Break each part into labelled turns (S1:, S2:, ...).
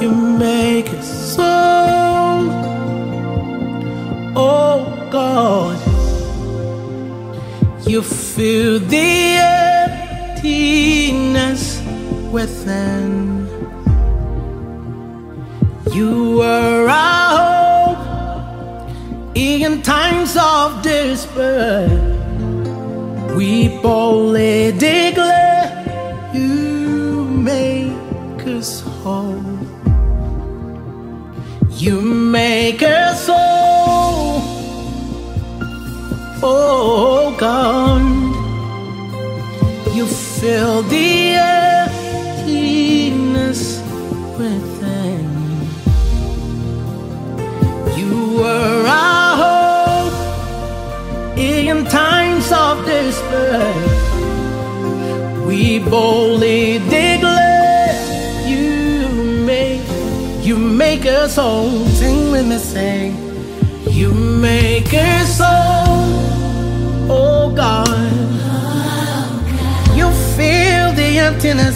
S1: You make a song, oh God. You fill the emptiness within. You are our hope in times of despair. We boldly declare you make us whole. You make us whole, oh God. You fill the emptiness within. You are our hope in times of despair. We boldly declare you make us whole. Sing with me, sing. You make us whole, oh God. You fill the emptiness.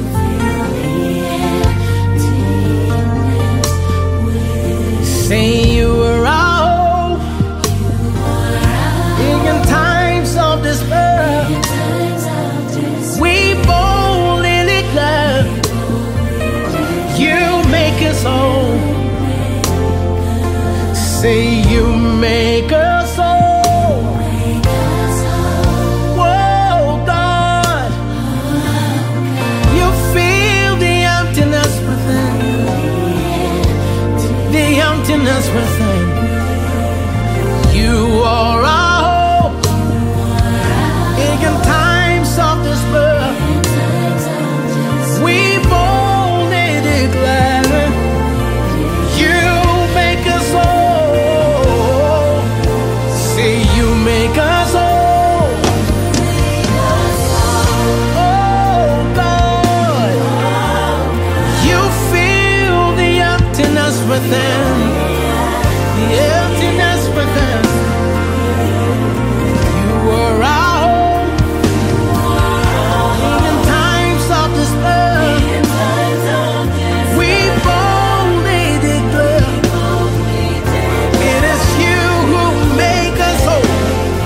S1: Say you are our hope in times of despair. We boldly declare you make us whole. Say you make us whole. Whoa, God. You fill the emptiness within. The emptiness within. You are our hope in times of despair. We boldly declare you make us whole. Say you make us whole. Oh God, you fill the emptiness within. The emptiness within. You are our hope in times of despair. We boldly declare it is you who make us whole.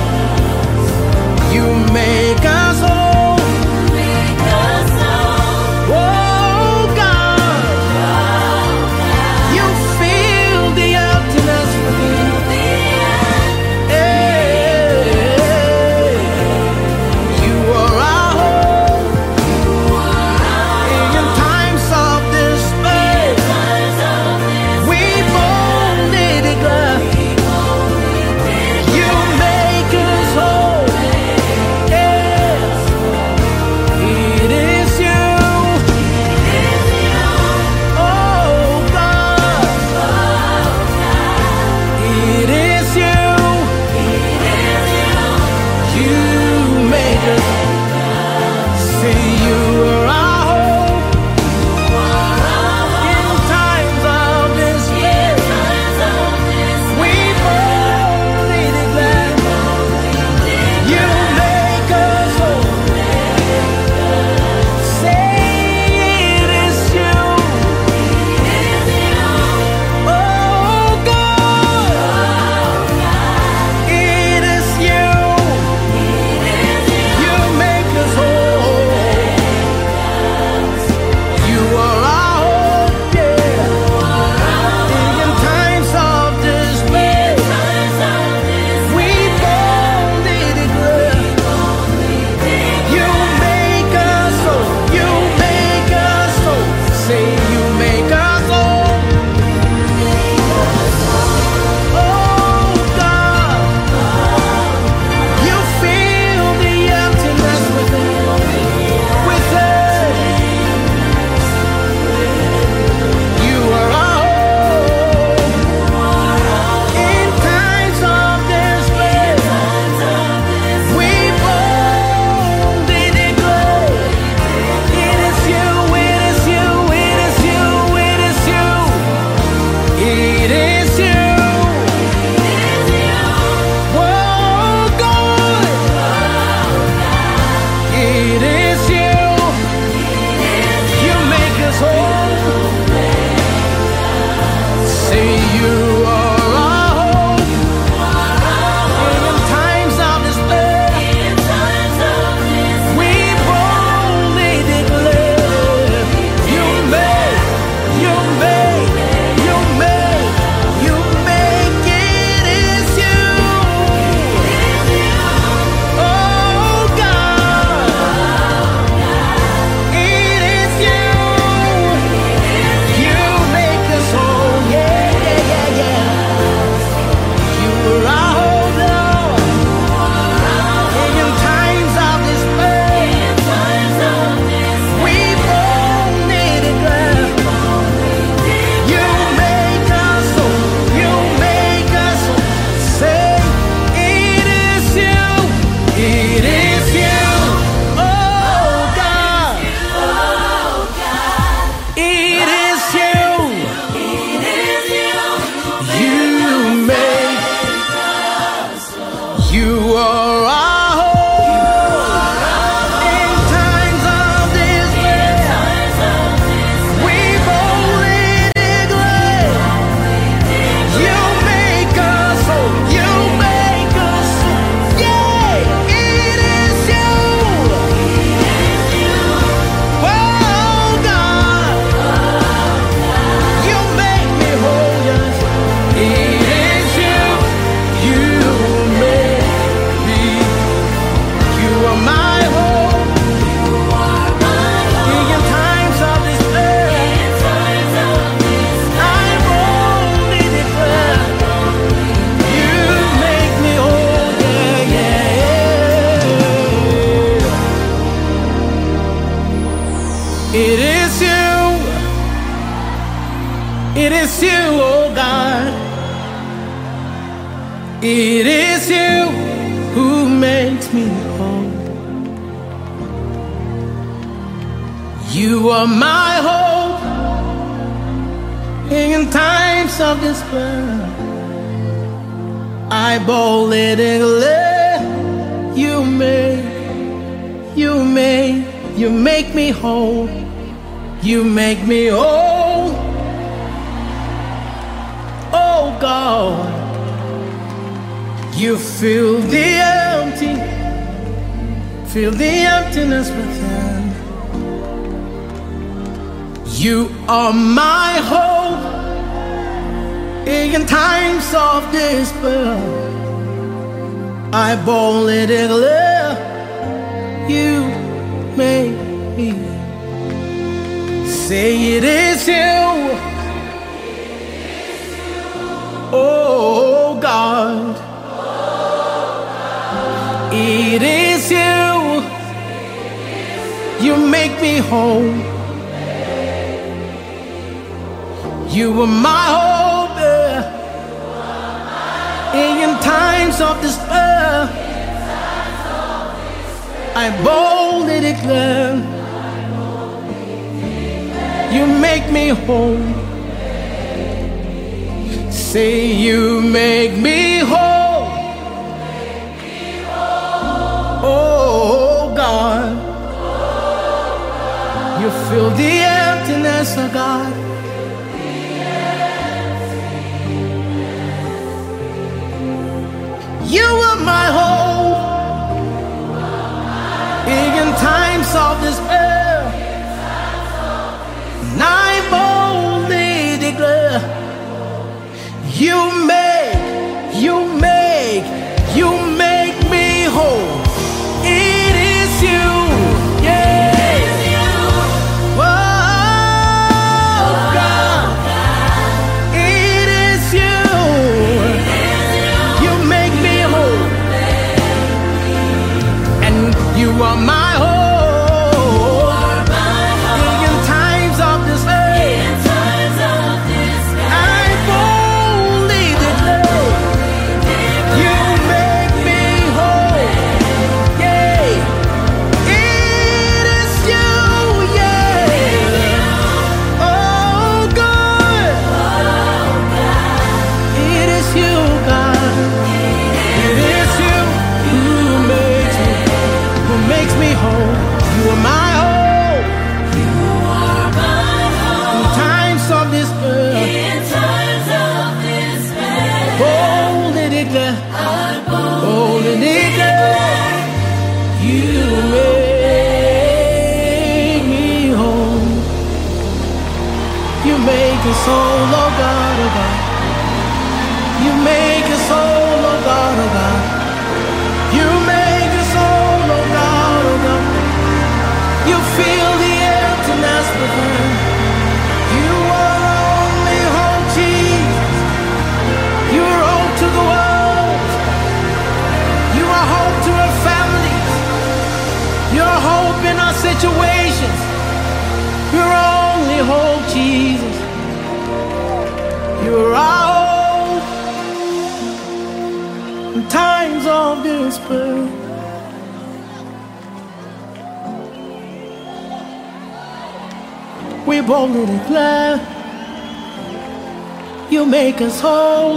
S1: You make us whole. Oh God, you fill the emptiness within. You are our hope in times of despair. We boldly declare you make us whole. Yes, it is you. Oh God, it is you. You make us. See you are our hope in times of despair. We boldly declare you make us whole. Say it is you. Oh God, it is you. You make us whole. You are our hope, yeah. In times of despair, we boldly declare you make us whole. You make us whole. Say you make us whole. Oh God, you fill the emptiness within. You are our hope in times of despair. We boldly declare it is you, it is you, it is you, it is you. It is you. Oh God, it is you. You make us whole. It is you, oh God. It is you who makes me whole. You are my hope in times of despair. I boldly declare, you make me whole. You make me whole. Oh God, you fill the emptiness within. You are my hope in times of despair. I boldly declare, you make me. Say it is you, oh God. It is you. You make me whole. You are my hope, in times of despair. I boldly declare, you make me whole. Say you make me whole. Oh God, you fill the emptiness, oh God. You are my hope in times of despair. And I boldly declare, you make me whole. It is you, yeah. Oh God, it is you. You make me whole, and you are my hope. In times of despair, I boldly declare, you make me whole. Yeah, it is you. Yeah. Oh God, it is you, God. It is you who makes me whole. You are my hope. In times of despair. Boldly declare, you make me whole. You make us whole, oh God, oh God. You make us whole, oh God, oh God. You make us whole, oh God, oh God. You feel the emptiness within. You are only hope, Jesus. You are hope to the world. You are hope to our families. You are hope in our situations. You are only hope, Jesus. You are our hope in times of despair. We boldly declare, you make us whole.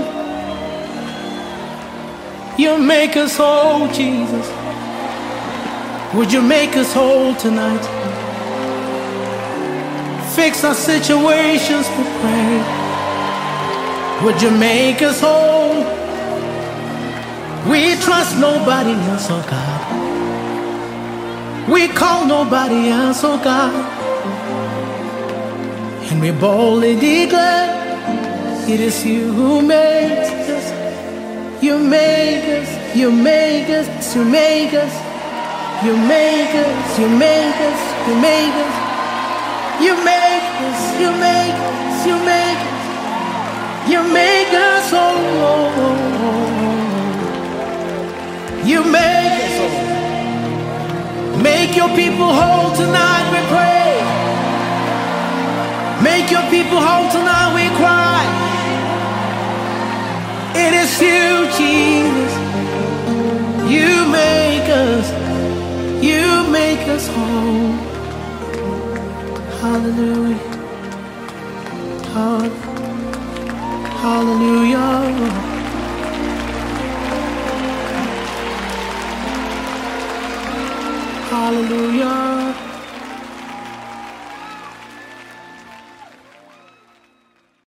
S1: You make us whole, Jesus. Would you make us whole tonight? Fix our situations, we pray. Would you make us whole? We trust nobody else, oh God. We call nobody else, oh God. And we boldly declare, it is you who makes us. You make us, you make us, you make us. You make us, you make us, you make us. You make us, you make us, you make us. You make us whole. You make us whole. Make your people whole tonight, we pray. Make your people whole tonight, we cry. It is you, Jesus. You make us whole. Hallelujah. Hallelujah. Hallelujah.